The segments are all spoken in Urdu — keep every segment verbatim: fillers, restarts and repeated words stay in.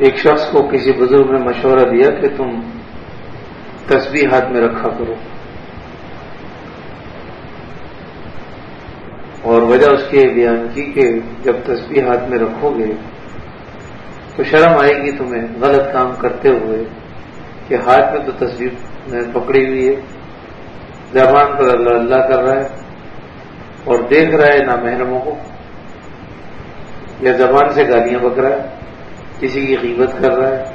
ایک شخص کو کسی بزرگ نے مشورہ دیا کہ تم تسبیح ہاتھ میں رکھا کرو، اور وجہ اس کی بیان کی کہ جب تسبیح ہاتھ میں رکھو گے تو شرم آئے گی تمہیں غلط کام کرتے ہوئے کہ ہاتھ میں تو تسبیح میں پکڑی ہوئی ہے، زبان پر اللہ اللہ کر رہا ہے اور دیکھ رہا ہے نامحرموں کو، یا زبان سے گالیاں بک رہا ہے، کسی کی غیبت کر رہا ہے،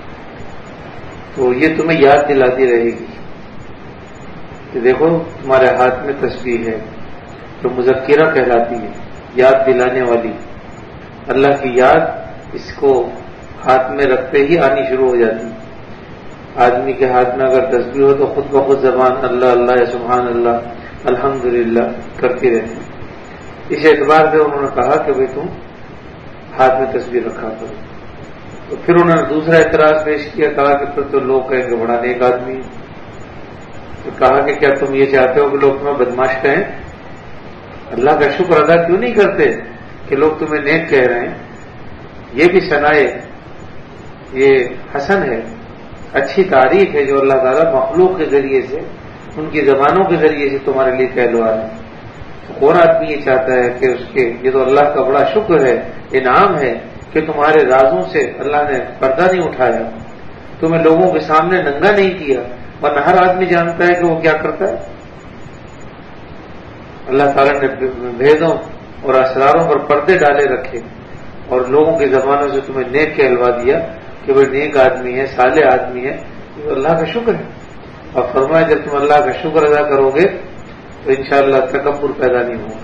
تو یہ تمہیں یاد دلاتی رہے گی کہ دیکھو تمہارے ہاتھ میں تسبیح ہے، تو مذکرہ کہلاتی ہے، یاد دلانے والی۔ اللہ کی یاد اس کو ہاتھ میں رکھتے ہی آنی شروع ہو جاتی ہے۔ آدمی کے ہاتھ میں اگر تسبیح ہو تو خود بخود زبان اللہ اللہ یا سبحان اللہ الحمدللہ کرتی رہتی ہے۔ اس اعتبار سے انہوں نے کہا کہ بھئی تم ہاتھ میں تسبیح رکھا کرو۔ تو پھر انہوں نے دوسرا اعتراض پیش کیا، کہا کہ پھر تو لوگ کہیں گے بڑا نیک آدمی ہے۔ تو کہا کہ کیا تم یہ چاہتے ہو کہ لوگ تمہیں بدماش کہیں؟ اللہ کا شکر ادا کیوں نہیں کرتے کہ لوگ تمہیں نیک کہہ رہے ہیں؟ یہ بھی ثنائے، یہ حسن ہے، اچھی تعریف ہے جو اللہ تعالیٰ مخلوق کے ذریعے سے، ان کی زبانوں کے ذریعے سے تمہارے لیے کہلوا رہے ہیں۔ تو کون آدمی یہ چاہتا ہے کہ اس کے، یہ تو اللہ کا بڑا شکر ہے، انعام ہے کہ تمہارے رازوں سے اللہ نے پردہ نہیں اٹھایا، تمہیں لوگوں کے سامنے ننگا نہیں کیا، ورنہ ہر آدمی جانتا ہے کہ وہ کیا کرتا ہے۔ اللہ تعالیٰ نے بھیدوں اور اسراروں پر پردے ڈالے رکھے اور لوگوں کی زبانوں سے تمہیں نیک کہلوا دیا کہ وہ نیک آدمی ہے، صالح آدمی ہے، یہ اللہ کا شکر ہے۔ اور فرمایا جب تم اللہ کا شکر ادا کرو گے تو انشاءاللہ تکبر پیدا نہیں ہوگا۔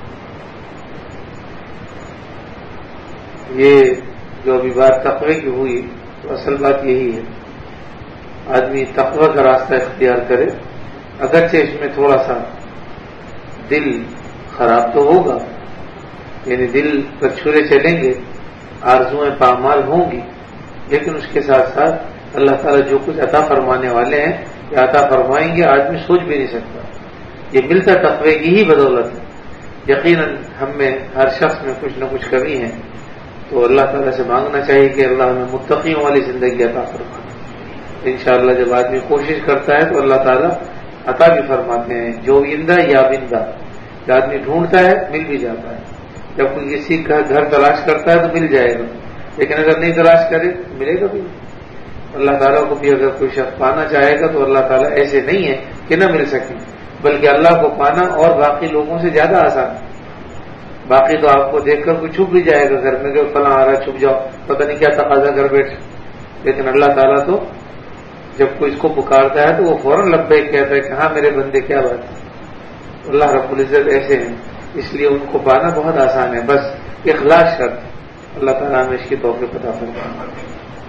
یہ جو ابھی بات تقوی کی ہوئی تو اصل بات یہی ہے، آدمی تقوی کا راستہ اختیار کرے، اگرچہ اس میں تھوڑا سا دل خراب تو ہوگا، یعنی دل پر چھرے چلیں گے، آرزوئیں پامال ہوں گی، لیکن اس کے ساتھ ساتھ اللہ تعالیٰ جو کچھ عطا فرمانے والے ہیں یا عطا فرمائیں گے آدمی سوچ بھی نہیں سکتا۔ یہ ملتا تقوی کی ہی بدولت ہے۔ یقیناً ہم میں ہر شخص میں کچھ نہ کچھ کمی ہے، تو اللہ تعالیٰ سے مانگنا چاہیے کہ اللہ ہمیں متقیوں والی زندگی عطا فرمائے۔ انشاءاللہ جب آدمی کوشش کرتا ہے تو اللہ تعالیٰ عطا بھی فرماتے ہیں، جو اندہ یا بندہ، جو آدمی ڈھونڈتا ہے مل بھی جاتا ہے۔ جب کوئی کسی کا گھر تلاش کرتا ہے تو مل جائے گا، لیکن اگر نہیں تلاش کرے تو ملے گا بھی۔ اللہ تعالیٰ کو بھی اگر کوئی شخص پانا چاہے گا تو اللہ تعالیٰ ایسے نہیں ہے کہ نہ مل سکے، بلکہ اللہ کو پانا اور باقی لوگوں سے زیادہ آسان ہے۔ باقی تو آپ کو دیکھ کر کوئی چھپ بھی جائے گا گھر میں کہ فلاں آ رہا چھپ جاؤ، پتہ نہیں کیا تقاضا کر بیٹھ، لیکن اللہ تعالیٰ تو جب کوئی اس کو پکارتا ہے تو وہ فوراً لبیک کہتا ہے کہ ہاں میرے بندے کیا بات ہے۔ اللہ رب العزت ایسے ہیں، اس لیے ان کو پانا بہت آسان ہے، بس اخلاص شرط۔ اللہ تعالیٰ ہمیں اس کی توفیق عطا فرمائے۔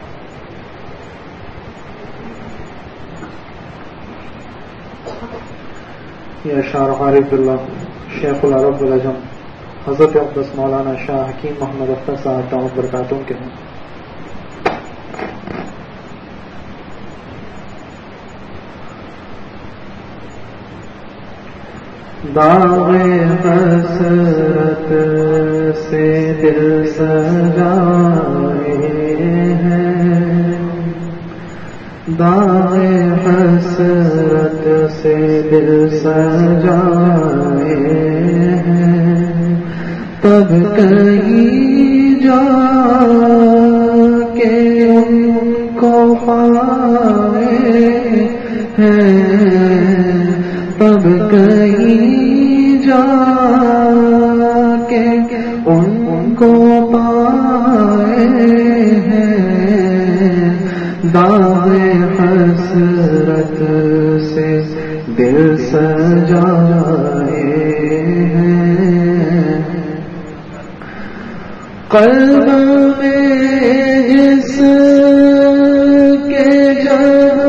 یہ اشعار عارف اللہ شیخ العرب العجم حضرت اقدس مولانا شاہ حکیم محمد اختر صاحب دامت برکاتہم کے ہیں۔ داغ حسرت سے دل سجائے ہیں، داغ حسرت سے دل سجائے ہیں، تب کہیں جا کے ان کو پائے ہیں، تب کہیں جا کے ان کو پائے ہیں، داغ حسرت سے دل سجائے ہیں، قلب میں جس کے جب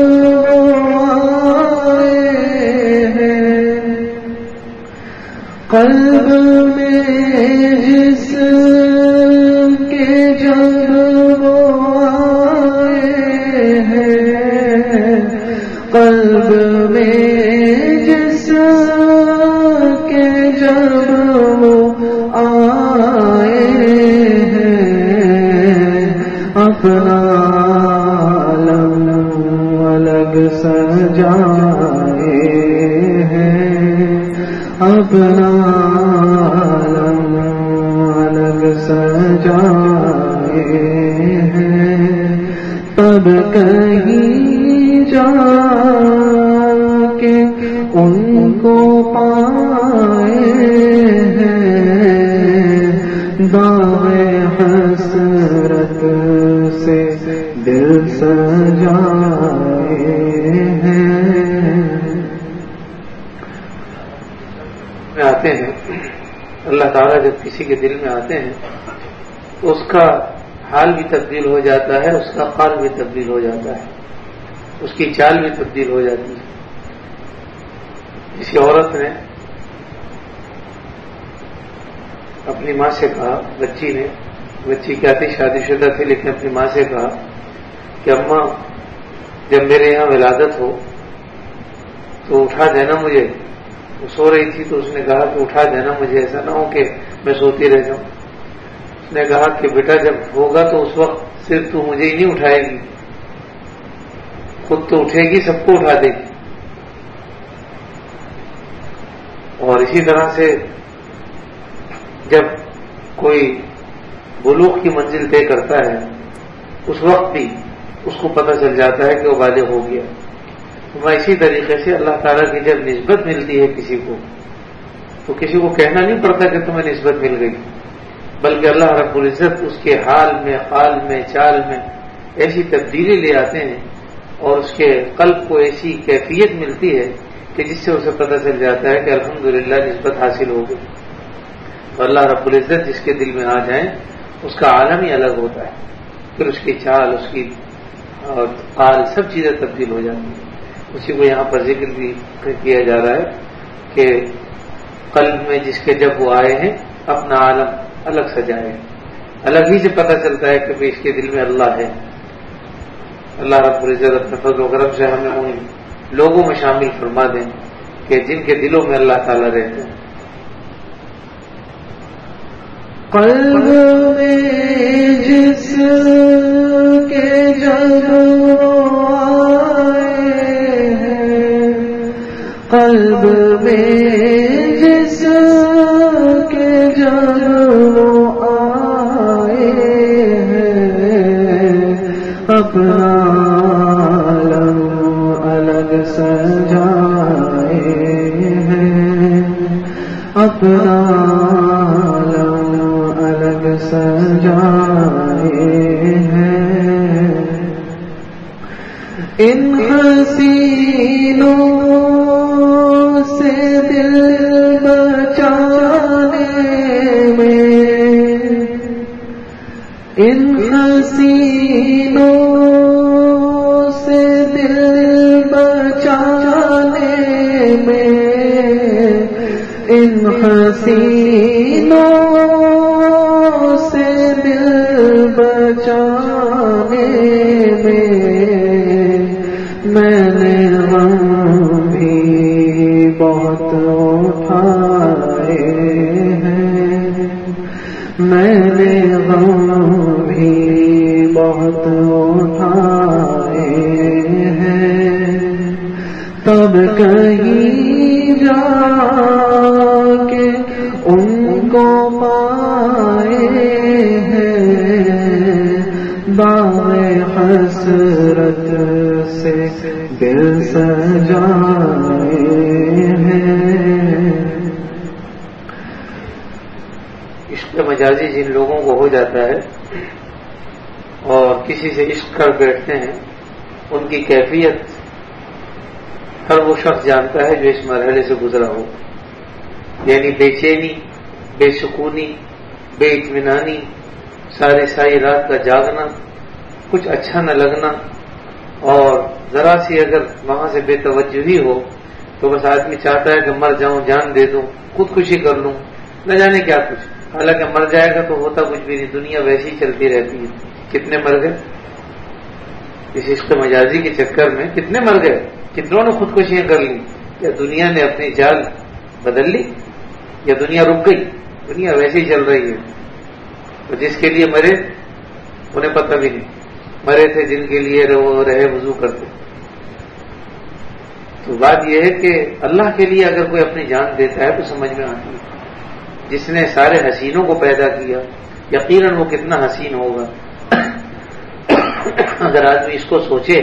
قلب میں جس کے جب وہ آئے ہیں، قلب میں جس کے جب وہ آئے ہیں، اپنا اپنا عالم الگ سجائے ہیں، اپنا عالم الگ سجائے ہیں، تب کہیں جا کے ان کو پائے ہیں، داغ حسرت سے دل سجائے ہیں۔ میں آتے ہیں اللہ تعالیٰ جب کسی کے دل میں آتے ہیں تو اس کا حال بھی تبدیل ہو جاتا ہے، اس کا قال بھی تبدیل ہو جاتا ہے، اس کی چال بھی تبدیل ہو جاتی ہے۔ کسی عورت نے اپنی ماں سے کہا، بچی نے، بچی کیا تھی، شادی شدہ تھی، لیکن اپنی ماں سے کہا کہ اماں جب میرے یہاں ولادت ہو تو اٹھا دینا مجھے۔ وہ سو رہی تھی تو اس نے کہا کہ اٹھا دینا مجھے، ایسا نہ ہو کہ میں سوتی رہ جاؤں۔ اس نے کہا کہ بیٹا جب ہوگا تو اس وقت صرف تو مجھے ہی نہیں اٹھائے گی، خود تو اٹھے گی، سب کو اٹھا دے گی۔ اور اسی طرح سے جب کوئی بلوغ کی منزل طے کرتا ہے اس وقت بھی اس کو پتہ چل جاتا ہے کہ وہ بالغ ہو گیا۔ میں اسی طریقے سے اللہ تعالیٰ کی جب نسبت ملتی ہے کسی کو تو کسی کو کہنا نہیں پڑتا کہ تمہیں نسبت مل گئی، بلکہ اللہ رب العزت اس کے حال میں، قال میں، چال میں ایسی تبدیلی لے آتے ہیں اور اس کے قلب کو ایسی کیفیت ملتی ہے کہ جس سے اسے پتہ چل جاتا ہے کہ الحمدللہ نسبت حاصل ہو گئی۔ اور اللہ رب العزت جس کے دل میں آ جائیں اس کا عالم ہی الگ ہوتا ہے، پھر اس کی چال، اس کی اور قال، سب چیزیں تبدیل ہو جاتی ہیں۔ اسی کو یہاں پر ذکر بھی کیا جا رہا ہے کہ قلب میں جس کے جب وہ آئے ہیں اپنا عالم الگ سجائے، الگ ہی سے پتہ چلتا ہے کہ اس کے دل میں اللہ ہے۔ اللہ رب العزت اپنے فضل و کرم سے ہمیں ان لوگوں میں شامل فرما دیں کہ جن کے دلوں میں اللہ تعالیٰ رہتے ہیں۔ قلب میں جس کے جب آئے ہیں، قلب میں جس کے جب آئے ہیں، اپنا عالم الگ سجائے ہیں، اپنا الگ سجائے ہیں۔ ان حسینوں سے دل بچانے میں، ان حسینوں سے دل بچانے میں، ان حسینوں بچانے میں، میں نے غم بھی بہت اٹھائے ہیں، میں نے غم بھی بہت اٹھائے ہیں، تب کہیں جا کے ان کو پائے باغ حسرت سے دل سجائے ہیں۔ عشق مجازی جن لوگوں کو ہو جاتا ہے اور کسی سے عشق کر بیٹھتے ہیں، ان کی کیفیت ہر وہ شخص جانتا ہے جو اس مرحلے سے گزرا ہو، یعنی بے چینی، بے سکونی، بے اطمینانی، سارے ساری رات کا جاگنا، کچھ اچھا نہ لگنا، اور ذرا سی اگر وہاں سے بے توجہی ہو تو بس آدمی چاہتا ہے کہ مر جاؤں، جان دے دوں، خودکشی کر لوں، نہ جانے کیا کچھ، حالانکہ مر جائے گا تو ہوتا کچھ بھی نہیں، دنیا ویسی ہی چلتی رہتی ہے۔ کتنے مر گئے اس عشق مجازی کے چکر میں، کتنے مر گئے، کتنوں نے خودکشیاں کر لی، یا دنیا نے اپنی چال بدل لی، یا دنیا رک گئی، دنیا ویسے ہی چل رہی ہے، اور جس کے لیے مرے انہیں پتہ بھی نہیں۔ مرے تھے جن کے لیے وہ رہے وضو کرتے. تو بات یہ ہے کہ اللہ کے لیے اگر کوئی اپنی جان دیتا ہے تو سمجھ میں آتی ہے. جس نے سارے حسینوں کو پیدا کیا یقیناً وہ کتنا حسین ہوگا. اگر آدمی اس کو سوچے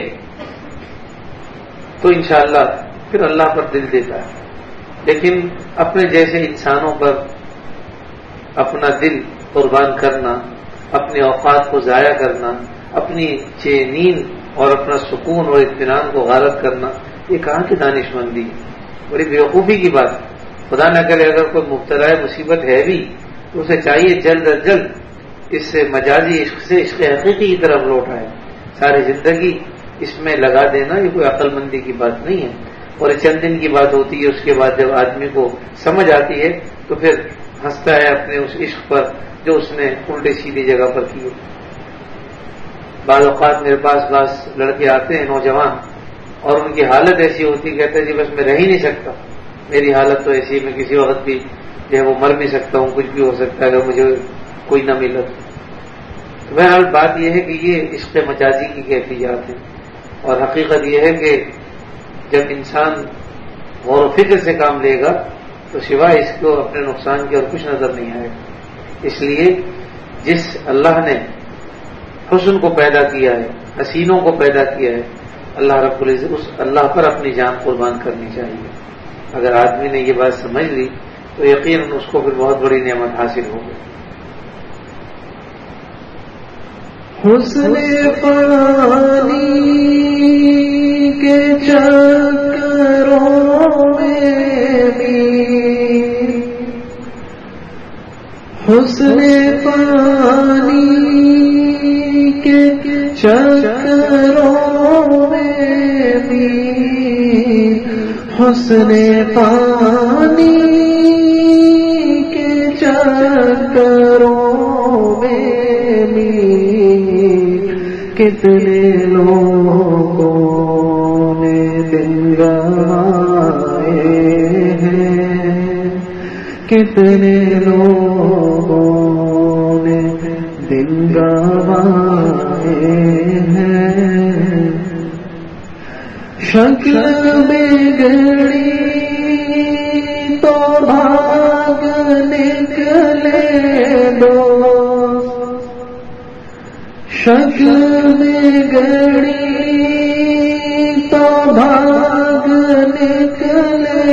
تو انشاءاللہ پھر اللہ پر دل دیتا ہے. لیکن اپنے جیسے انسانوں پر اپنا دل قربان کرنا، اپنے اوقات کو ضائع کرنا، اپنی نیند اور اپنا سکون اور اطمینان کو غارت کرنا، یہ کہاں کی دانش مندی ہے؟ بڑی بیوقوفی کی بات. خدا نہ کرے اگر کوئی مبتلا مصیبت ہے بھی تو اسے چاہیے جلد از جلد اس سے مجازی عشق سے عشق حقیقی کی طرف لوٹ آئے. ساری زندگی اس میں لگا دینا یہ کوئی عقل مندی کی بات نہیں ہے. اور چند دن کی بات ہوتی ہے، اس کے بعد جب آدمی کو سمجھ آتی ہے تو پھر ہنستا ہے اپنے اس عشق پر جو اس نے الٹی سیدھی جگہ پر کی. بعض اوقات میرے پاس بعض لڑکے آتے ہیں نوجوان اور ان کی حالت ایسی ہوتی کہتے ہیں جی بس میں رہ ہی نہیں سکتا، میری حالت تو ایسی، میں کسی وقت بھی جو ہے وہ مر بھی سکتا ہوں، کچھ بھی ہو سکتا ہے اگر مجھے کوئی نہ ملا. تو بہرحال بات یہ ہے کہ یہ عشق مجازی کی کیفیات ہے. اور حقیقت یہ ہے کہ جب انسان غور و فکر سے کام لے گا تو سوائے اس کو اپنے نقصان کے اور کچھ نظر نہیں آئے. اس لیے جس اللہ نے حسن کو پیدا کیا ہے، حسینوں کو پیدا کیا ہے، اللہ رب العزت اس اللہ پر اپنی جان قربان کرنی چاہیے. اگر آدمی نے یہ بات سمجھ لی تو یقیناً اس کو پھر بہت بڑی نعمت حاصل ہوگی. حسن فانی کے چکروں میں بھی، حسن فانی کے چکروں میں بھی، حسن فانی کے چکروں میں بھی کتنے لوگوں نے دل گوائے ہیں، کتنے لوگوں نے دل گوائے ہیں. شکل بگڑی تو بھاگ نکلے دوست، شکل بگڑی تو بھاگ نکلے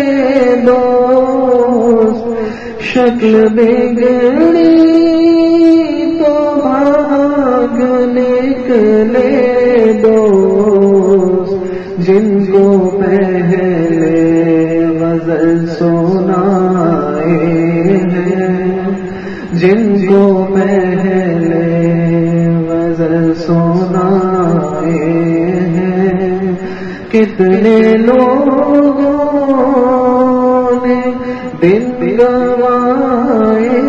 دوست، شکل بگڑی تو بھاگ نکلے دوست. جن کو پہلے غزل سنائے ہیں، جن کو پہلے غزل سنائے ہیں، کتنے لوگوں نے دن گوائے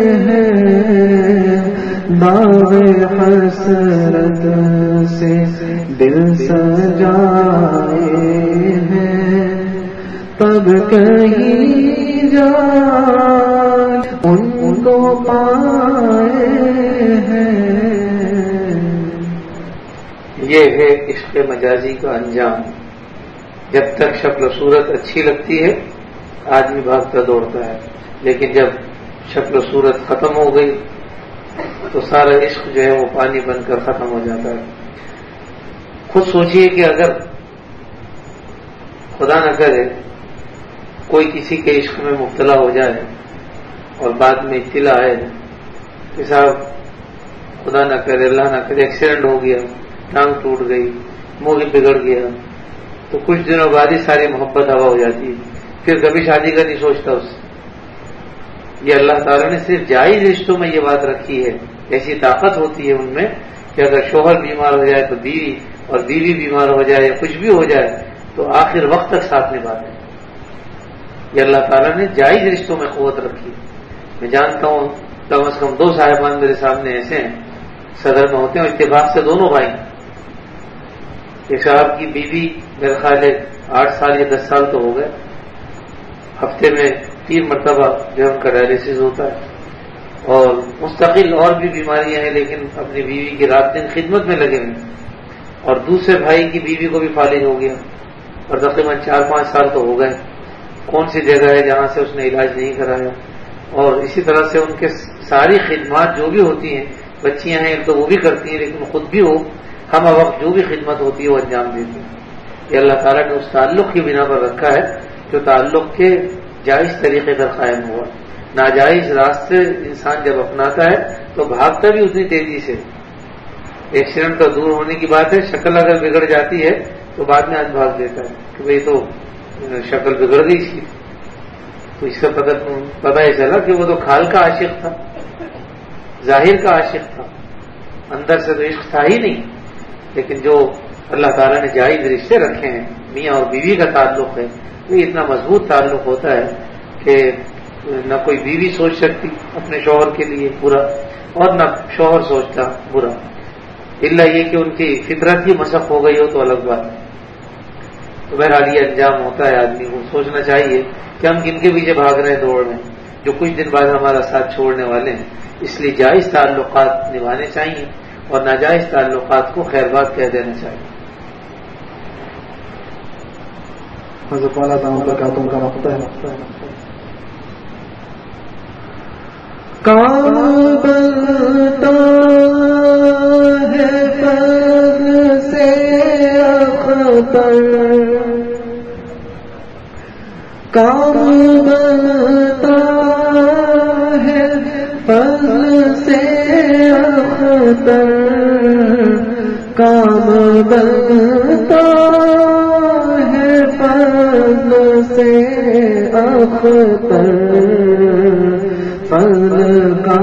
ہیں. داغ حسرت سے دل سجائے ہیں، تب کہیں جا ان کو پائے ہیں. یہ ہے عشق مجازی کا انجام. جب تک شکل و صورت اچھی لگتی ہے آدمی بھاگتا دوڑتا ہے، لیکن جب شکل و صورت ختم ہو گئی تو سارا عشق جو ہے وہ پانی بن کر ختم ہو جاتا ہے. خود سوچئے کہ اگر خدا نہ کرے کوئی کسی کے عشق میں مبتلا ہو جائے اور بعد میں اطلاع آئے کہ صاحب خدا نہ کرے اللہ نہ کرے ایکسیڈنٹ ہو گیا، ٹانگ ٹوٹ گئی، منہ بگڑ گیا، تو کچھ دنوں بعد ہی ساری محبت ہوا ہو جاتی ہے، پھر کبھی شادی کا نہیں سوچتا اس سے. یہ اللہ تعالیٰ نے صرف جائز رشتوں میں یہ بات رکھی ہے. ایسی طاقت ہوتی ہے ان میں کہ اگر شوہر بیمار ہو جائے تو بیوی، اور بیوی بیمار ہو جائے یا کچھ بھی ہو جائے تو آخر وقت تک ساتھ نبھاتے ہیں. یہ اللہ تعالیٰ نے جائز رشتوں میں قوت رکھی. میں جانتا ہوں کم از کم دو صاحبان میرے سامنے ایسے ہیں صدر میں ہوتے ہیں، اتفاق سے دونوں بھائی. ایک صاحب کی بیوی میرے خیال ہے آٹھ سال یا دس سال تو ہو گئے، ہفتے میں تین مرتبہ جو ان کا ڈائلسس ہوتا ہے، اور مستقل اور بھی بیماریاں ہیں لیکن اپنی بیوی کی رات دن خدمت میں لگے ہوئے، اور دوسرے بھائی کی بیوی کو بھی فالج ہو گیا اور تقریباً چار پانچ سال تو ہو گئے، کون سی جگہ ہے جہاں سے اس نے علاج نہیں کرایا، اور اسی طرح سے ان کے ساری خدمات جو بھی ہوتی ہیں، بچیاں ہیں تو وہ بھی کرتی ہیں لیکن خود بھی وہ ہم وقت جو بھی خدمت ہوتی ہے وہ انجام دیتی ہیں۔ یہ اللہ تعالیٰ نے اس تعلق کی بنا پر رکھا ہے جو تعلق کے جائز طریقے پر قائم ہوا۔ ناجائز راستے انسان جب اپناتا ہے تو بھاگتا بھی اتنی تیزی سے، ایکسیڈنٹ تو دور ہونے کی بات ہے، شکل اگر بگڑ جاتی ہے تو بعد میں آج بھاگ دیتا ہے کہ بھئی تو شکل بگڑ گئی اس کی، تو اس کا پتہ پتہ ہی چلا کہ وہ تو کھال کا عاشق تھا، ظاہر کا عاشق تھا، اندر سے تو عشق تھا ہی نہیں۔ لیکن جو اللہ تعالیٰ نے جائز رشتے رکھے ہیں، میاں اور بیوی کا تعلق ہے، وہ اتنا مضبوط تعلق ہوتا ہے کہ نہ کوئی بیوی سوچ سکتی اپنے شوہر کے لیے برا اور نہ شوہر سوچتا برا، الا یہ کہ ان کی فطرت ہی مسخ ہو گئی ہو تو الگ بات ہے۔ تو بہرحال یہ انجام ہوتا ہے، آدمی کو سوچنا چاہیے کہ ہم کن کے پیچھے بھاگ رہے ہیں، دوڑ رہے ہیں، جو کچھ دن بعد ہمارا ساتھ چھوڑنے والے ہیں۔ اس لیے جائز تعلقات نبھانے چاہیے اور ناجائز تعلقات کو خیر بات کہہ دینا چاہیے۔ حضرت والا دام برکاتوں کا وقت ہے۔ کام بنتا ہے فضل سے اختر، کام بنتا ہے فضل سے اختر، کام بنتا ہے فضل سے اختر، فضل کا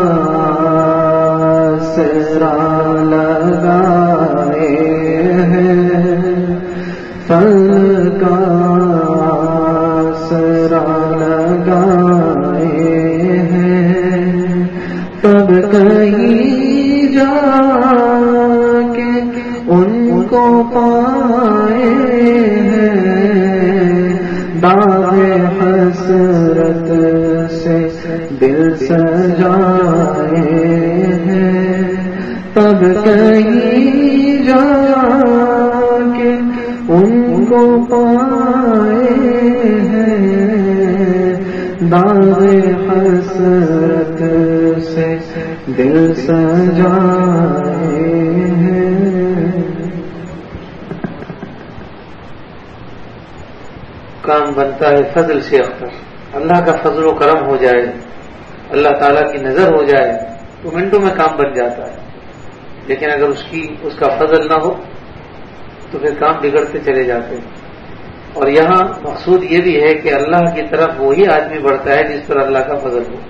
سرا لگائے ہیں، فضل کا سرا لگائے ہیں، تب کہیں جا کے ان کو پائے ہیں، باغ حسرت سے دل سجائے ہیں، تب کہیں جا کے ان کو پائے ہیں، باغ حسرت سے دل سجائے ہیں۔ کام بنتا ہے فضل سے اختر، اللہ کا فضل و کرم ہو جائے، اللہ تعالیٰ کی نظر ہو جائے تو منٹوں میں کام بن جاتا ہے، لیکن اگر اس کی اس کا فضل نہ ہو تو پھر کام بگڑتے چلے جاتے ہیں۔ اور یہاں مقصود یہ بھی ہے کہ اللہ کی طرف وہی آدمی بڑھتا ہے جس پر اللہ کا فضل ہو،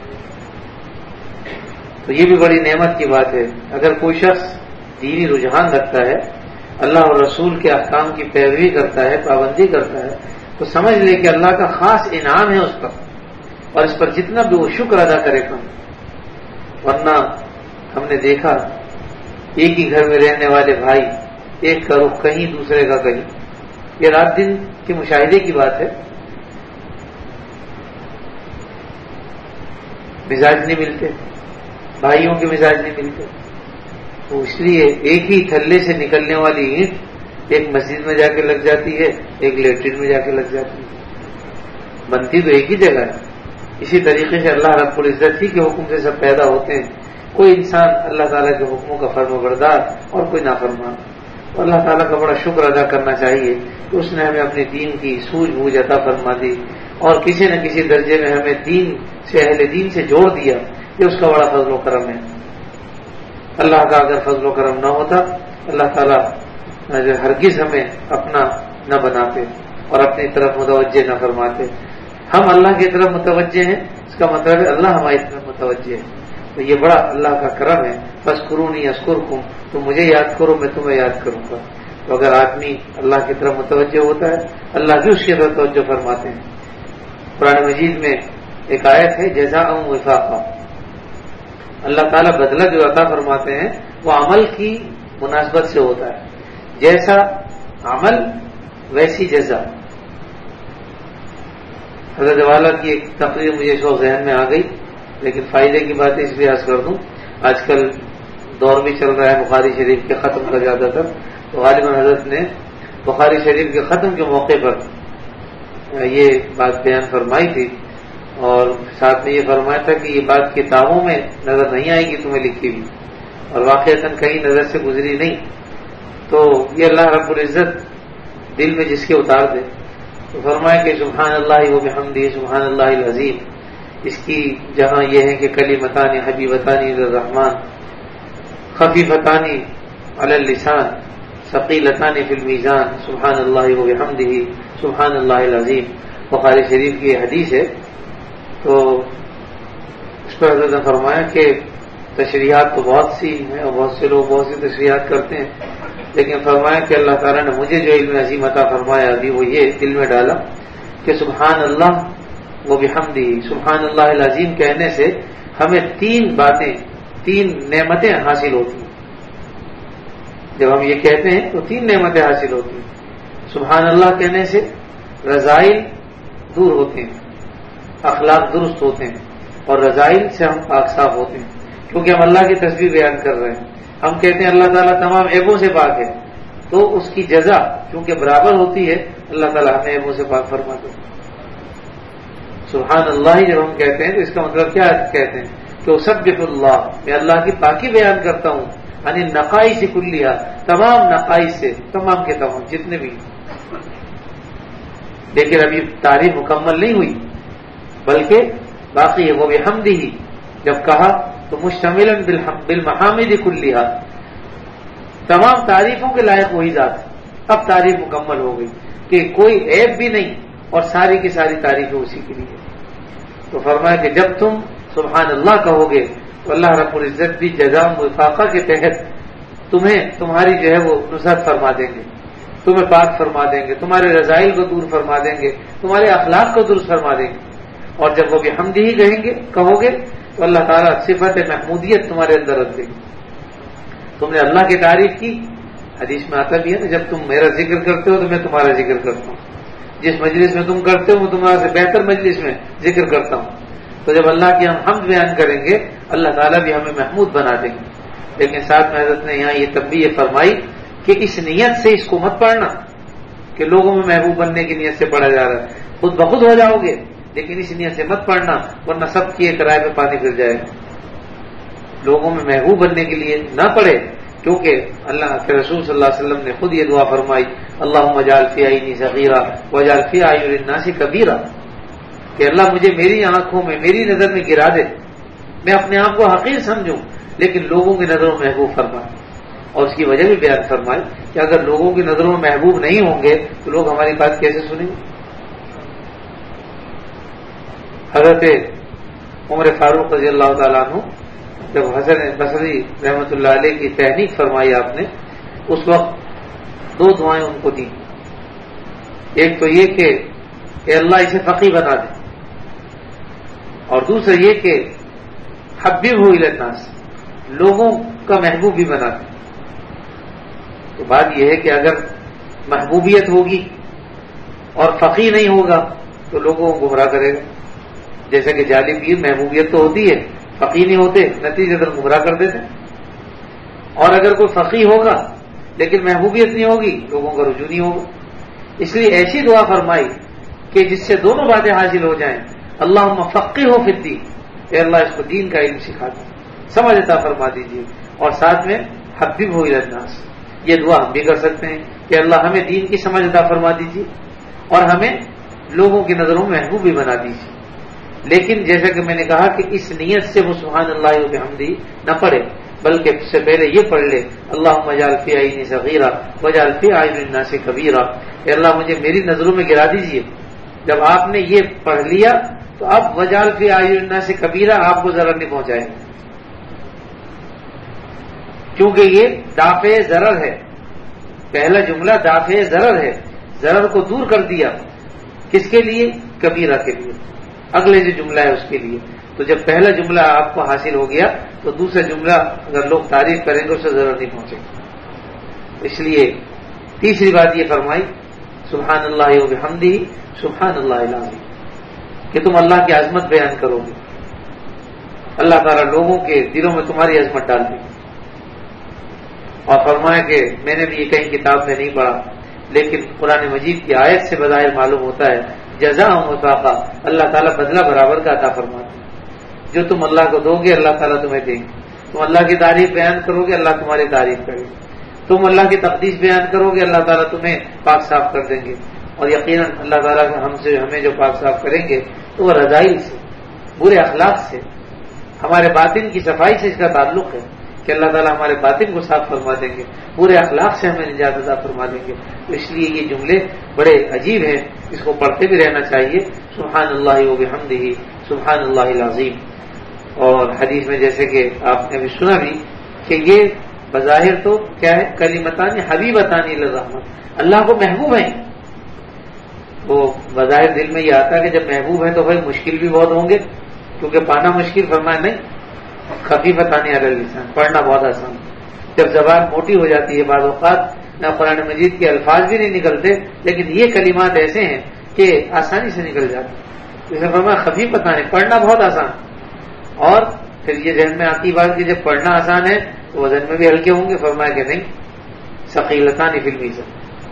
تو یہ بھی بڑی نعمت کی بات ہے۔ اگر کوئی شخص دینی رجحان رکھتا ہے، اللہ اور رسول کے احکام کی پیروی کرتا ہے، پابندی کرتا ہے، تو سمجھ لے کہ اللہ کا خاص انعام ہے اس پر، اور اس پر جتنا بھی وہ شکر ادا کرے کم۔ ورنہ ہم نے دیکھا ایک ہی گھر میں رہنے والے بھائی، ایک کا رخ کہیں دوسرے کا کہیں، یہ رات دن کے مشاہدے کی بات ہے، مزاج نہیں ملتے، بھائیوں کے مزاج نہیں ملتے، تو اس لیے ایک ہی تھلے سے نکلنے والی اینٹ ایک مسجد میں جا کے لگ جاتی ہے، ایک لیٹرین میں جا کے لگ جاتی ہے، بنتی تو ایک ہی جگہ ہے۔ اسی طریقے سے اللہ رب العزت ہی کے حکم سے سب پیدا ہوتے ہیں، کوئی انسان اللہ تعالیٰ کے حکموں کا فرما بردار اور کوئی نافرمان، تو اللہ تعالیٰ کا بڑا شکر ادا کرنا چاہیے کہ اس نے ہمیں اپنے دین کی سوجھ بوجھ عطا فرما دی اور کسی نہ کسی درجے میں ہمیں دین سے اہل دین سے جوڑ دیا، یہ اس کا بڑا فضل و کرم ہے۔ اللہ کا اگر فضل و کرم نہ ہوتا اللہ تعالیٰ ہرگز ہمیں اپنا نہ بناتے اور اپنی طرف متوجہ نہ فرماتے۔ ہم اللہ کی طرف متوجہ ہیں، اس کا مطلب ہے اللہ ہماری طرف متوجہ ہے، تو یہ بڑا اللہ کا کرم ہے۔ فاذکرونی اذکرکم، تو مجھے یاد کرو میں تمہیں یاد کروں گا۔ تو اگر آدمی اللہ کی طرف متوجہ ہوتا ہے اللہ بھی اس کی طرف توجہ فرماتے ہیں۔ قرآن مجید میں ایک آیت ہے جزاء وفاقا، اللہ تعالیٰ بدلہ جو عطا فرماتے ہیں وہ عمل کی مناسبت سے ہوتا ہے، جیسا عمل ویسی جزا۔ حضرت والا کی ایک تقریر مجھے اس وقت ذہن میں آ گئی لیکن فائدے کی بات اس لیے عرض کر دوں، آج کل دور بھی چل رہا ہے بخاری شریف کے ختم کا زیادہ تر، تو غالباً حضرت نے بخاری شریف کے ختم کے موقع پر یہ بات بیان فرمائی تھی، اور ساتھ میں یہ فرمایا تھا کہ یہ بات کتابوں میں نظر نہیں آئے گی تمہیں لکھی ہوئی، اور واقعتاً کہیں نظر سے گزری نہیں، تو یہ اللہ رب العزت دل میں جس کے اتار دے، تو فرمایا کہ سبحان اللہ و بحمدہ سبحان اللہ العظیم، اس کی جہاں یہ ہے کہ کلمتان حبیبتان للرحمن خفیفتان علی اللسان ثقیلتان فی المیزان سبحان اللہ و بحمدہ سبحان اللہ العظیم، بخاری شریف کی یہ حدیث ہے۔ تو اس پر حضرت نے فرمایا کہ تشریحات تو بہت سی ہیں اور بہت سے لوگ بہت سی تشریحات کرتے ہیں، لیکن فرمایا کہ اللہ تعالیٰ نے مجھے جو علم عظیم عطا فرمایا ابھی وہ یہ دل میں ڈالا کہ سبحان اللہ و بحمدہ سبحان اللہ العظیم کہنے سے ہمیں تین باتیں، تین نعمتیں حاصل ہوتی ہیں۔ جب ہم یہ کہتے ہیں تو تین نعمتیں حاصل ہوتی ہیں۔ سبحان اللہ کہنے سے رذائل دور ہوتے ہیں، اخلاق درست ہوتے ہیں، اور رذائل سے ہم پاک صاف ہوتے ہیں، کیونکہ ہم اللہ کی تسبیح بیان کر رہے ہیں۔ ہم کہتے ہیں اللہ تعالیٰ تمام عیبوں سے پاک ہے، تو اس کی جزا چونکہ برابر ہوتی ہے، اللہ تعالیٰ ہمیں عیبوں سے پاک فرماتے ہیں۔ سبحان اللہ جب ہم کہتے ہیں تو اس کا مطلب کیا کہتے ہیں کہ اسبح اللہ، میں اللہ کی پاکی بیان کرتا ہوں، یعنی نقائص کلیہ، تمام نقائص سے، تمام کے تمام جتنے بھی۔ لیکن ابھی تعریف مکمل نہیں ہوئی، بلکہ باقی ہے وہ بحمدہ جب کہا تو مشتملا بالمحامد کلیہ، تمام تعریفوں کے لائق وہی ذات ہے۔ اب تعریف مکمل ہو گئی کہ کوئی عیب بھی نہیں اور ساری کی ساری تعریفیں اسی کے لیے۔ تو فرمایا کہ جب تم سبحان اللہ کہو گے تو اللہ رب العزت بھی جزا وفاقہ کے تحت تمہیں تمہاری جو ہے وہ نصرت فرما دیں گے، تمہیں پاک فرما دیں گے، تمہارے رذائل کو دور فرما دیں گے، تمہارے اخلاق کو درست فرما دیں گے۔ اور جب وہ بحمدہ ہی کہیں گے کہو گے تو اللہ تعالیٰ صفت محمودیت تمہارے اندر رکھ دیں گے۔ تم نے اللہ کی تعریف کی، حدیث میں آتا بھی ہے نا، جب تم میرا ذکر کرتے ہو تو میں تمہارا ذکر کرتا ہوں، جس مجلس میں تم کرتے ہو وہ تمہارا سے بہتر مجلس میں ذکر کرتا ہوں۔ تو جب اللہ کی ہم حمد بیان کریں گے اللہ تعالیٰ بھی ہمیں محمود بنا دیں گے۔ لیکن ساتھ میں حضرت نے یہاں یہ تنبیہ فرمائی کہ اس نیت سے اس کو مت پڑھنا کہ لوگوں میں محبوب بننے کی نیت سے پڑھا جا رہا ہے، خود بخود ہو جاؤ گے، لیکن اس نیت سے مت پڑھنا ورنہ سب کی اعتراض میں پانی پھر جائے گا۔ لوگوں میں محبوب بننے کے لیے نہ پڑھے، کیونکہ اللہ کے رسول صلی اللہ علیہ وسلم نے خود یہ دعا فرمائی اللہم اجعل فی عینی صغیرہ واجعل فی اعین الناس کبیرہ، کہ اللہ مجھے میری آنکھوں میں میری نظر میں گرا دے، میں اپنے آپ کو حقیر سمجھوں لیکن لوگوں کی نظروں میں محبوب فرمائے۔ اور اس کی وجہ بھی بیان فرمائے کہ اگر لوگوں کی نظروں میں محبوب نہیں ہوں گے تو لوگ ہماری بات کیسے سنیں گے۔ حضرت عمر فاروق رضی اللہ تعالیٰ عنہ جب حسن بصری رحمۃ اللہ علیہ کی تحریک فرمائی آپ نے، اس وقت دو دعائیں ان کو دی، ایک تو یہ کہ اے اللہ اسے فقیہ بنا دے، اور دوسرا یہ کہ حبیب ہو الی الناس، لوگوں کا محبوب بھی بنا دے۔ تو بات یہ ہے کہ اگر محبوبیت ہوگی اور فقیہ نہیں ہوگا تو لوگوں کو گمراہ کرے گا، جیسا کہ جعلی پیر محبوبیت تو ہوتی ہے، فقیہ نہیں ہوتے، نتیجے در گمراہ کر دیتے۔ اور اگر کوئی فقیہ ہوگا لیکن محبوبیت نہیں ہوگی لوگوں کا رجوع نہیں ہوگا۔ اس لیے ایسی دعا فرمائی کہ جس سے دونوں باتیں حاصل ہو جائیں، اللہم فقہہ فی الدین، اے اللہ اس کو دین کا علم سکھا دیں، سمجھ عطا فرما دیجیے، اور ساتھ میں حبیب ہو الی الناس، یہ دعا ہم بھی کر سکتے ہیں کہ اللہ ہمیں دین کی سمجھ عطا فرما دیجیے اور ہمیں لوگوں کی نظروں میں محبوب بھی بنا دیجیے۔ لیکن جیسا کہ میں نے کہا کہ اس نیت سے وہ سبحان اللہ و بحمدہ نہ پڑھے، بلکہ اس سے پہلے یہ پڑھ لے اللہم اجعل فی عینی صغیرہ واجعل فی اعین الناس کبیرہ، اے اللہ مجھے میری نظروں میں گرا دیجیے۔ جب آپ نے یہ پڑھ لیا تو اب واجعل فی اعین الناس کبیرہ آپ کو ضرر نہیں پہنچائے گا، کیونکہ یہ دافع ضرر ہے، پہلا جملہ دافع ضرر ہے، ضرر کو دور کر دیا، کس کے لیے؟ کبیرہ کے لیے، اگلے جو جملہ ہے اس کے لیے۔ تو جب پہلا جملہ آپ کو حاصل ہو گیا تو دوسرا جملہ اگر لوگ تعریف کریں گے اس سے ضرر نہیں پہنچے گا۔ اس لیے تیسری بات یہ فرمائی سبحان اللہ و بحمدہ سبحان اللہ العظیم، کہ تم اللہ کی عظمت بیان کرو گے، اللہ تعالیٰ لوگوں کے دلوں میں تمہاری عظمت ڈال دی اور فرمایا کہ میں نے بھی یہ کہیں کتاب میں نہیں پڑھا لیکن قرآن مجید کی آیت سے بظاہر معلوم ہوتا ہے جزاء وفاقا، اللہ تعالیٰ بدلہ برابر کا عطا فرماتے ہیں. جو تم اللہ کو دو گے اللہ تعالیٰ تمہیں دیں گے. تم اللہ کی تعریف بیان کرو گے اللہ تمہاری تعریف کرے گے. تم اللہ کی تقدیس بیان کرو گے اللہ تعالیٰ تمہیں پاک صاف کر دیں گے. اور یقیناً اللہ تعالیٰ ہم سے ہمیں جو پاک صاف کریں گے تو وہ رضائی سے، برے اخلاق سے، ہمارے باطن کی صفائی سے اس کا تعلق ہے کہ اللہ تعالیٰ ہمارے باطن کو صاف فرما دیں گے، برے اخلاق سے ہمیں نجات عطا فرما دیں گے. تو اس لیے یہ جملے بڑے عجیب ہیں، اس کو پڑھتے بھی رہنا چاہیے. سبحان اللہ و بحمدہ سبحان اللہ العظیم. اور حدیث میں جیسے کہ آپ نے بھی سنا بھی کہ یہ بظاہر تو کیا ہے، کلمتان حبیبتان الی الرحمن، اللہ کو محبوب ہیں. وہ بظاہر دل میں یہ آتا ہے کہ جب محبوب ہیں تو بھائی مشکل بھی بہت ہوں گے، کیونکہ پانا مشکل، فرمایا نہیں خفیفتان علی اللسان، پڑھنا بہت آسان. جب زبان موٹی ہو جاتی ہے بعض اوقات نہ قرآن مجید کے الفاظ بھی نہیں نکلتے، لیکن یہ کلمات ایسے ہیں کہ آسانی سے نکل جاتے. جیسے فرمایا خفیفتان، پڑھنا بہت آسان. اور پھر یہ ذہن میں آتی بات کہ جب پڑھنا آسان ہے تو وزن میں بھی ہلکے ہوں گے. فرمایا کہ نہیں ثقیلتان فی المیزان،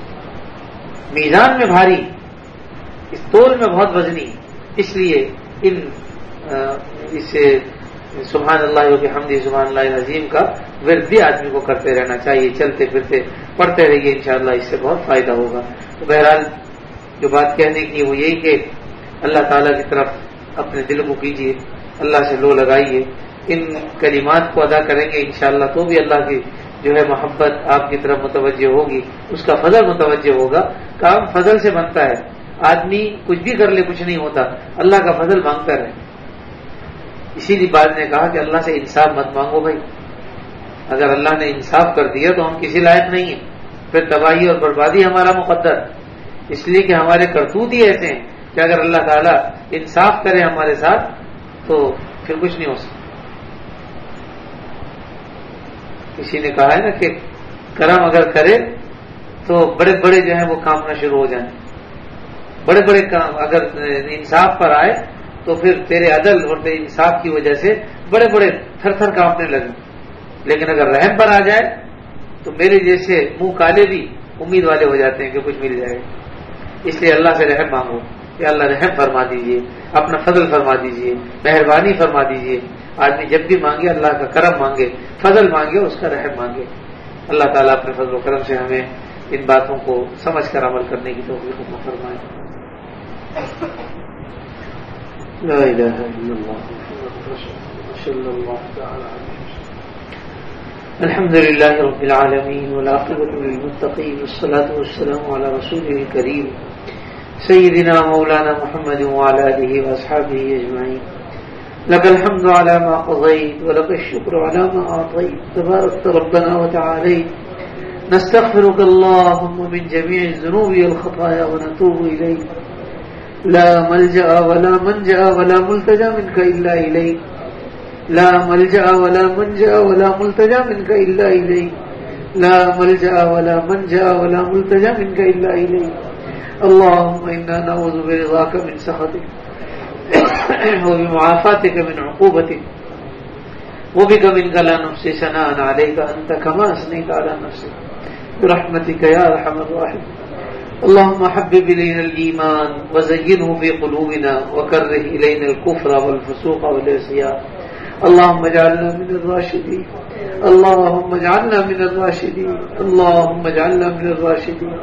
میزان میں بھاری، اس تول میں بہت وزنی. اس لیے ان اس سبحان اللہ و بحمدہ سبحان اللہ العظیم کا ورد بھی آدمی کو کرتے رہنا چاہیے، چلتے پھرتے پڑھتے رہیے، انشاءاللہ اس سے بہت فائدہ ہوگا. تو بہرحال جو بات کہنے کی وہ یہی کہ اللہ تعالیٰ کی طرف اپنے دل کو کیجیے، اللہ سے لو لگائیے. ان کلمات کو ادا کریں گے انشاءاللہ تو بھی اللہ کی جو ہے محبت آپ کی طرف متوجہ ہوگی، اس کا فضل متوجہ ہوگا. کام فضل سے بنتا ہے، آدمی کچھ بھی کر لے کچھ نہیں ہوتا، اللہ کا فضل مانگتا رہے. اسی لیے بعد نے کہا کہ اللہ سے انصاف مت مانگو بھائی، اگر اللہ نے انصاف کر دیا تو ہم کسی لائق نہیں ہیں، پھر تباہی اور بربادی ہمارا مقدر. اس لیے کہ ہمارے کرتوت ہی ایسے ہیں کہ اگر اللہ تعالیٰ انصاف کرے ہمارے ساتھ تو پھر کچھ نہیں ہو سکتا. کسی نے کہا ہے نا کہ کرم اگر کرے تو بڑے بڑے جو ہیں وہ کامنا شروع ہو جائیں، بڑے بڑے کام اگر انصاف پر آئے تو پھر تیرے عدل اور تیرے انصاف کی وجہ سے بڑے بڑے تھر تھر کانپنے لگے. لیکن اگر رحم پر آ جائے تو میرے جیسے منہ کالے بھی امید والے ہو جاتے ہیں کہ کچھ مل جائے. اس لیے اللہ سے رحم مانگو کہ اللہ رحم فرما دیجئے، اپنا فضل فرما دیجئے، مہربانی فرما دیجئے. آدمی جب بھی مانگے اللہ کا کرم مانگے، فضل مانگے اور اس کا رحم مانگے. اللہ تعالیٰ اپنے فضل و کرم سے ہمیں ان باتوں کو سمجھ کر عمل کرنے کی توفیق عطا فرمائے. لا الہ الا اللہ صلی اللہ تعالی علیہ وسلم. الحمد للہ رب العالمین والعاقبۃ للمتقین والصلاۃ والسلام علی رسولہ الکریم سیدنا مولانا محمد وعلی آلہ واصحابہ اجمعین. لك الحمد على ما قضيت ولك الشكر على ما أعطيت، تبارك ربنا وتعاليت. نستغفرك اللهم من جميع الذنوب والخطايا ونتوب إليك. لا ملجأ ولا منجأ ولا ملتجأ منك إلا إليك. لا ملجأ ولا منجأ ولا ملتجأ منك إلا إليك. لا ملجأ ولا منجأ ولا ملتجأ منك إلا إليك. اللهم إنا نعوذ برضاك من سخطك وبمعافاتك من عقوبتك وبك منك لا نحصي ثناء عليك أنت كما أثنيت على نفسك برحمتك يا أرحم الراحمين. اللهم حبب إلينا الإيمان وزينه في قلوبنا وكره إلينا الكفر والفسوق والعصيان. اللهم اجعلنا من الراشدين. اللهم اجعلنا من الراشدين. اللهم اجعلنا من الراشدين.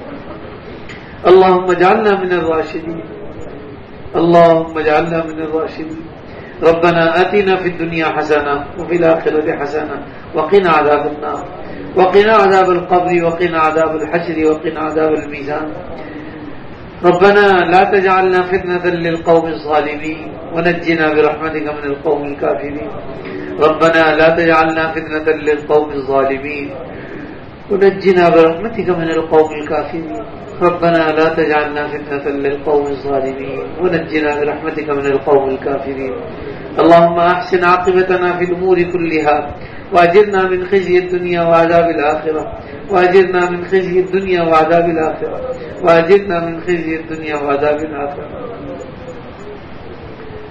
اللهم اجعلنا من الراشدين. اللهم اجعلنا من الراشدين. ربنا آتنا في الدنيا حسنة وفي الآخرة حسنة وقنا عذاب النار وقنا عذاب القبر وقنا عذاب الحشر وقنا عذاب الميزان. ربنا لا تجعلنا فتنة للقوم الظالمين ونجنا برحمتك من القوم الكافرين. ربنا لا تجعلنا فتنة للقوم الظالمين ونجنا برحمتك من القوم الكافرين. ربنا لا تجعلنا فتنة للقوم الظالمين ونجنا برحمتك من القوم الكافرين. اللهم أحسن عاقبتنا في الأمور كلها وأجرنا من خزي الدنيا وعذاب الآخرة وأجرنا من خزي الدنيا وعذاب الآخرة وأجرنا من خزي الدنيا وعذاب الآخرة.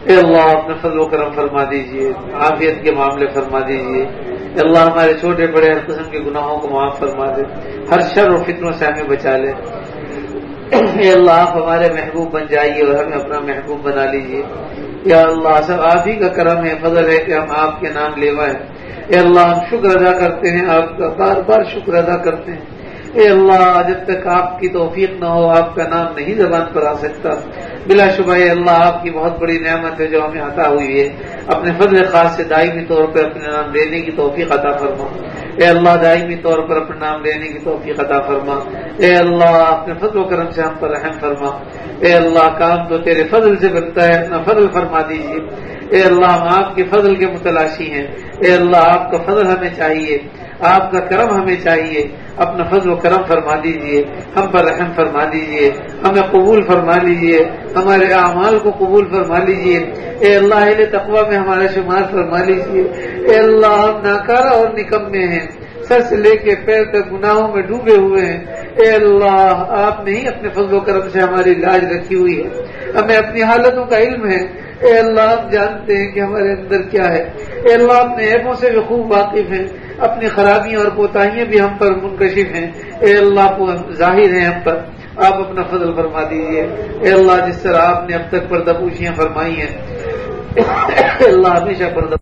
اے اللہ اپنے فضل و کرم فرما دیجئے، عافیت کے معاملے فرما دیجئے، اے اللہ ہمارے چھوٹے بڑے ہر قسم کے گناہوں کو معاف فرما دے، ہر شر و فتنوں سے ہمیں بچا لے۔ اے اللہ آپ ہمارے محبوب بن جائیے اور ہمیں اپنا محبوب بنا لیجئے۔ یا اللہ سب آپ ہی کا کرم ہے، فضل ہے کہ ہم آپ کے نام لیوا ہیں۔ اے اللہ ہم شکر ادا کرتے ہیں، آپ کا بار بار شکر ادا کرتے ہیں۔ اے اللہ جب تک آپ کی توفیق نہ ہو آپ کا نام نہیں زبان پر آ سکتا۔ بلا شبہ اے اللہ آپ کی بہت بڑی نعمت ہے جو ہمیں عطا ہوئی ہے، اپنے فضل خاص سے دائمی طور پر اپنے نام لینے کی توفیق عطا فرما۔ اے اللہ دائمی طور پر اپنے نام لینے کی توفیق عطا فرما۔ اے اللہ اپنے فضل و کرم سے ہم پر رحم فرما۔ اے اللہ کام تو تیرے فضل سے بنتا ہے، اپنا فضل فرما دیجیے۔ اے اللہ ہم آپ کے فضل کے متلاشی ہیں۔ اے اللہ آپ کا فضل ہمیں چاہیے، آپ کا کرم ہمیں چاہیے، اپنا فضل و کرم فرما دیجئے، ہم پر رحم فرما دیجئے، ہمیں قبول فرما لیجئے، ہمارے اعمال کو قبول فرما لیجئے۔ اے اللہ اہل تقوی میں ہمارا شمار فرما لیجئے۔ اے اللہ ہم ناکارہ اور نکمے ہیں، سر سے لے کے پیر تک گناہوں میں ڈوبے ہوئے ہیں۔ اے اللہ آپ نے ہی اپنے فضل و کرم سے ہماری لاج رکھی ہوئی ہے، ہمیں اپنی حالتوں کا علم ہے۔ اے اللہ آپ جانتے ہیں کہ ہمارے اندر کیا ہے۔ اے اللہ اپنے عیبوں سے بھی خوب واقف ہیں، اپنی خرابیاں اور کوتاہیاں بھی ہم پر منکشف ہیں۔ اے اللہ کو ظاہر ہیں ہم پر، آپ اپنا فضل فرما دیجیے۔ اے اللہ جس طرح آپ نے اب تک پردہ پوشیاں فرمائی ہیں، اے اللہ ہمیشہ پردہ